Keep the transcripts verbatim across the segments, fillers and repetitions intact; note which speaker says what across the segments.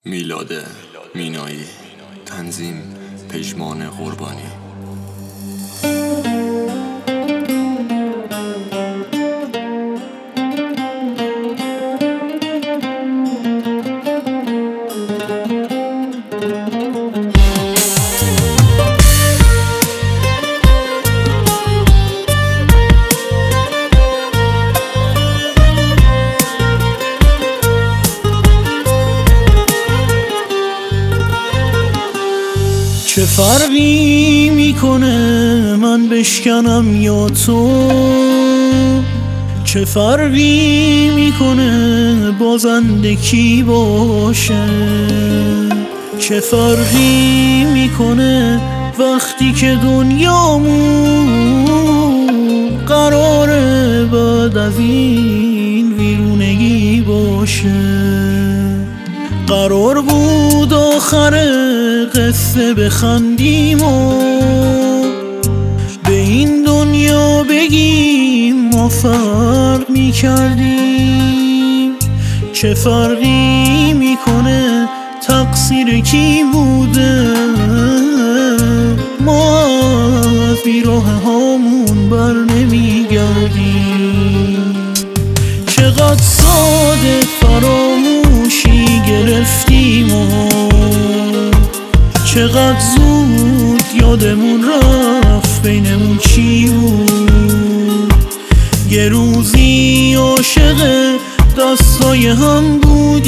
Speaker 1: میلاد مینایی، تنظیم پژمان قربانی.
Speaker 2: چه فرقی میکنه من بشکنم یا تو؟ چه فرقی میکنه بازنده کی باشه؟ چه فرقی میکنه وقتی که دنیامون قراره بعد از این ویرونگی باشه؟ قرار بود آخر قصه بخندیم و به این دنیا بگیم ما فرق میکردیم. چه فرقی میکنه تقصیر کی بوده؟ ما از بیراه هامون بر نمیگردیم. چقدر ساده فراموشی گرفتیم و چقدر زود یادمون رفت بینمون چی بود. یه روزی عاشق دستای هم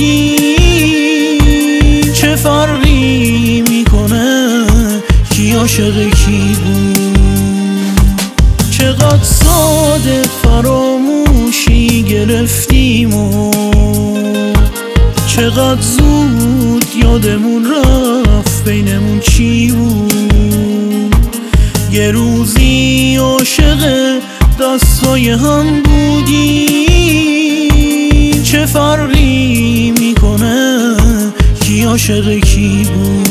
Speaker 2: بودیم. چه فرقی میکنه کی عاشق کی بود؟ چقدر ساده فراموشی گرفتیم و چقدر زود یادمون رفت بینمون چی بود. یه روزی عاشق دستای هم بودیم. چه فرقی میکنه کی عاشق کی بود؟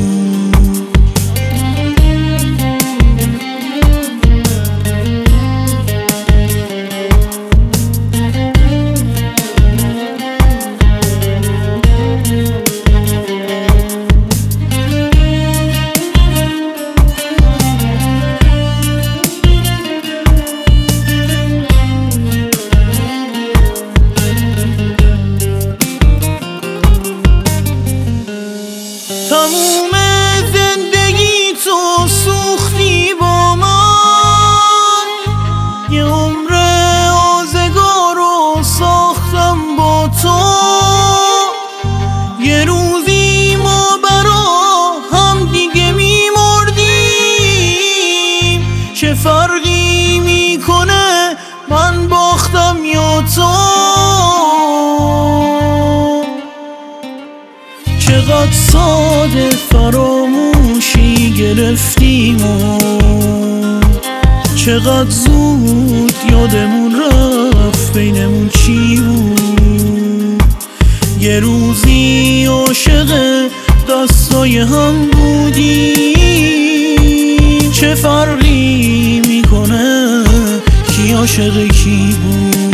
Speaker 2: تموم زندگی تو سوختی با من، یه عمر آزگار رو ساختم با تو. یه روزی ما برا هم دیگه میمردیم. چه فرقی میکنه من باختم یا تو؟ چقدر ساده فراموشی گرفتیم و چقدر زود یادمون رفت بینمون چی بود. یه روزی عاشق دستای هم بودیم. چه فرقی میکنه کی عاشق کی بود؟